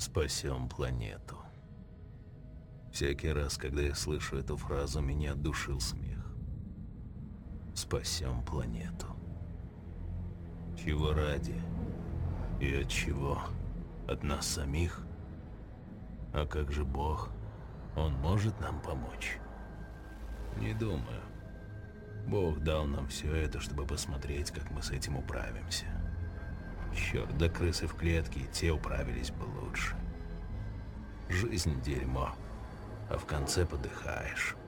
Спасем планету. Всякий раз, когда я слышу эту фразу, меня отдушил смех. Спасем планету. Чего ради? И от чего? От нас самих? А как же Бог? Он может нам помочь? Не думаю. Бог дал нам все это, чтобы посмотреть, как мы с этим управимся. Черт, да крысы в клетке, и те управились бы лучше. Жизнь — дерьмо, а в конце подыхаешь.